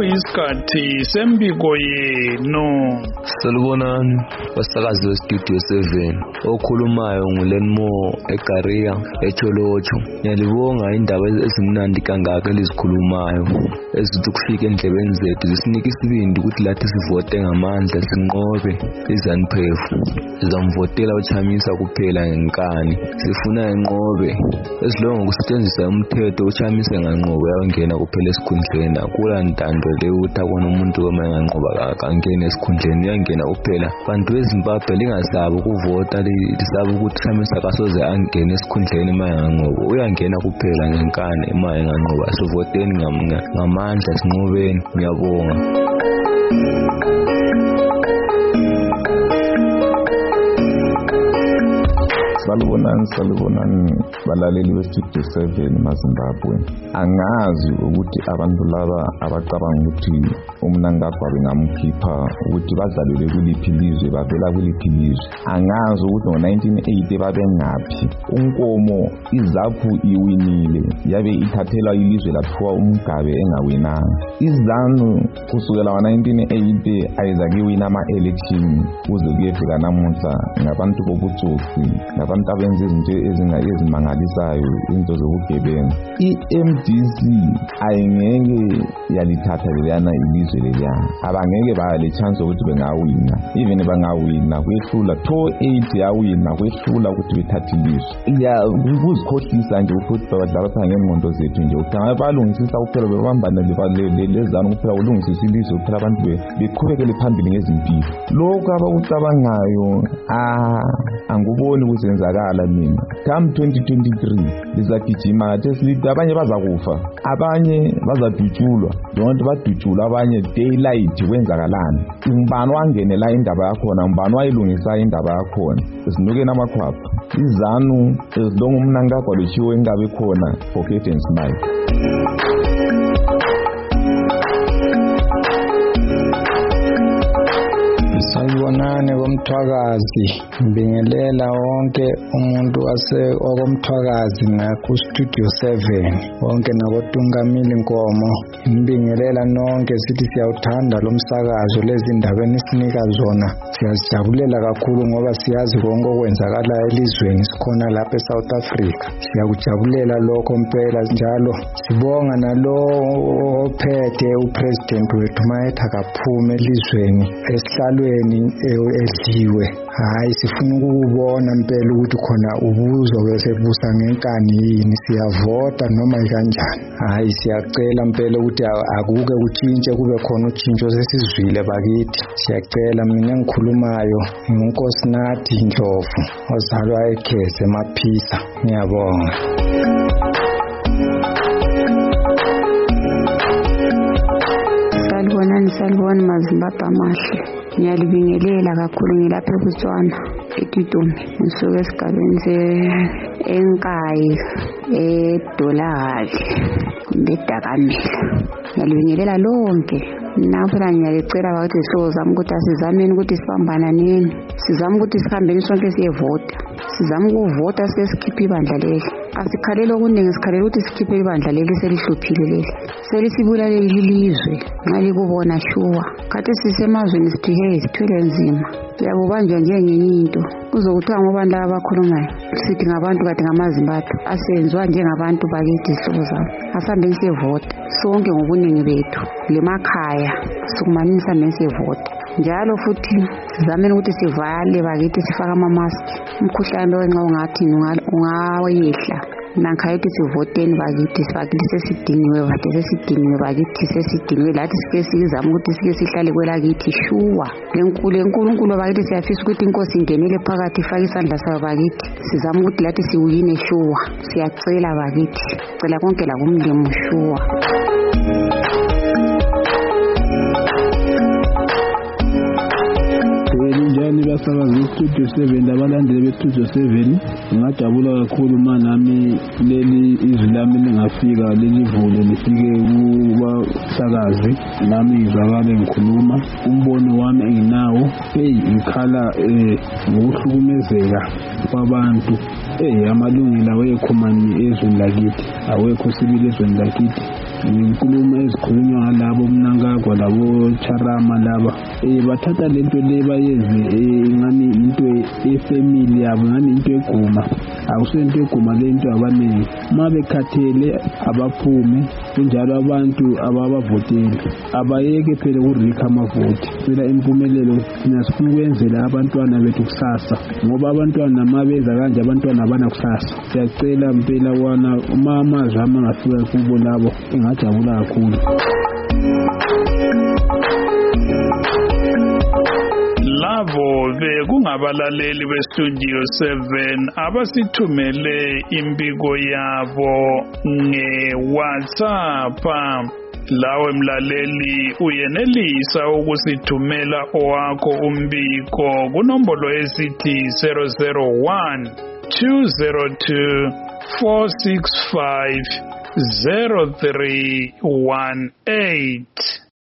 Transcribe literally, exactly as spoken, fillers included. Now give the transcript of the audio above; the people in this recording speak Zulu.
sekuyisikhathi sembiko yenu. Salubonani basakazi westudio seven, okhulumayo nguLenmo eGaria eCholocho. Ngiyalibonga indaba ezimnandi kangaka elizikhulumayo ezithi kufika endlebeni zethu zisinika isibindi ukuthi lathi sivote ngamandla sinqobe iZANU-P F. Sizamvotela uChamisa kuphela ngenkani, sifuna enqobe esilongo kusetshenziswa umthetho uChamisa nganqoba uyangena kuphela esikhundleni. Akula ntando le ukuthi akona umuntu oma enganqoba kangena esikhundleni, uyangena kuphela. Bantu beZimbabwe lingasabi ukuvota, lisabe ukuthi uChamisa kasoze angene esikhundleni uma enganqoba, uyangena kuphela ngenkani uma enganqoba. Sivoteni ngamandla sinqobeni. Ngiyabonga. Salubonani, salubonani balaleli bestudio seven maZimbabwe. Angazi ukuthi abantu laba abacabanga ukuthi umnankagwa bengamkhipha ukuthi badlalele kuliphi lizwe bavela kuliphi lizwe. Angazi ukuthi ngo nineteen eighty babengaphi. UNkomo iZAPU iwinile yabe ithathelwa ilizwe laphiwa uMgabe engawinanga. iZANU kusukela ngo nineteen eighty ayizake wina ama-election kuze kuyefika namuhla ngabantu bobutsotsi, abantu abenza izinto ezimangalisayo, izinto zobugebengu. I-M D C ayingeke yalithatha leliyana ilizwe leliyana, abangeke bale chance ukuthi bengawina. Even bangawina kwehlula two eight yawina kwehlula ukuthi bethathe ilizwe. Ya kuzikhohlisa nje ukuthi badlala pha ngengqondo zethu nje ukuthi balungisisa kuphela bebambana leZANU kuphela ulungisisa ilizwe kuphela abantu beqhubekele phambili ngezimpilo. Lokho abakucabangayo ah anguboni kuzenzakala mina. Come twenty twenty-three lizagijima tesilithi, abanye bazakufa, abanye bazadutshulwa. Donke badutshulwa abanye daylight kwenzakalana. Umbani wangene la indaba yakhona, umbani wayilungisa indaba yakhona. Sinuke namakhwapha. iZANU esidonga umnankagwa leshiwe engabe khona forget and smile. Sanibonani komthwakazi, ngibingelela wonke umuntu wase okomthwakazi naku studio seven, wonke nabotungamili Nkomo. Ngibingelela nonke sithi siyawuthanda lo msakazo, lezi ndaba enisinika zona siyazijabulela kakhulu ngoba siyazi konke okwenzakala elizweni sikhona lapha eSouth Africa. Siyakujabulela lokho mpela, njalo sibonga nalo ophethe upresident wethu mayetha kaphume elizweni esihlalweni edliwe. Hayi sifuna ukubona mpela ukuthi khona ubuzo bese busa ngenkani yini, siyavota noma kanjani. Hayi siyacela mpela ukuthi akuke kutshintshe, kube khona utshintsho sesizwile bakithi. Siyacela. Mina ngikhulumayo uNkosinathi Ndlovu ozalwa eKhese Maphisa. Ngiyabonga. Salibonani, salibonani maZimbabwe amahle. Ngiyalibingelela kakhulu, ngilapha eBotswana eTitumi, ngisuka esigabeni se-Enkayi eDolahali beDakamela. Ngiyalibingelela lonke. Naphela ngiyalicela ukuthi sizame ukuthi asizameni ukuthi sibambana nini, sizame ukuthi sihambeni sonke siyevota, sizame ukuvota sesikhiphe ibandla leli. Asikhalele okuningi, sikhalele ukuthi sikhiphe ibandla leli selihluphile leli, selisibulale ilizwe nxa likubona shuwa. Khathi sisemazweni sithi hey sithwele nzima, siyabubanjwa njengenye into. Kuzokuthiwa ngobani laba abakhulumayo sithi ngabantu kade ngamaZimbabwe, asenziwa njengabantu bakithi isihlobo zabo. Asihambeni siyevota sonke ngobuningi bethu lemakhaya, sikumanisa nesiyevota. Njalo futhi sizameni ukuthi sivale bakithi, sifaka ama-mask. Umkhuhlane lo nxa ungathi ungawehla nankhayeti sivoteni bakithi, bakithi sesidingiwe, bathi sesidingiwe bakithi, sesidingiwe lathi sike sizama ukuthi sike sihlale kwelakithi shuwa. Lenkulu enkulunkulu bakithi siyafisa ukuthi inkosi ingenele phakathi ifake isandla sayo bakithi, sizama ukuthi lathi siwine shuwa. Siyacela bakithi, cela konke la kumlimo shuwa. Njani basakazi studio seven, abalandeli bestudio seven, ngajabula kakhulu manami leli izwi lami lingafika lelivulo lifike kubasakazi nami ngizakale ngikhuluma umbono wami enginawo. Hey ngikhala ngokuhlukumezeka kwabantu. Hey amalungelo awekho mani ezweni lakithi, awekho sibili ezweni lakithi. inkulumo ezikhulunywa ngalabo Mnangagwa labo Charama laba eh bathatha lento le bayenze ngani into efamily yabo ngani into eguma awusento eguma lento abaningi mabe khathele abaphume kunjalo abantu ababavotela abayeke phela ukurika amavoti phela impumelelo sinasifuna ukwenzela abantwana bethu kusasa ngoba abantwana mabeza kanje abantwana abana kusasa siyacela impela wana uma amazwi angafika kubo labo engajabula kakhulu. Labo bekungabalaleli beStudio seven abasithumele impiko yabo nge-WhatsApp. Lawe mlaleli uyenelisa ukusithumela owakho umbiko kunombolo esithi zero zero one two zero two four six five zero three one eight.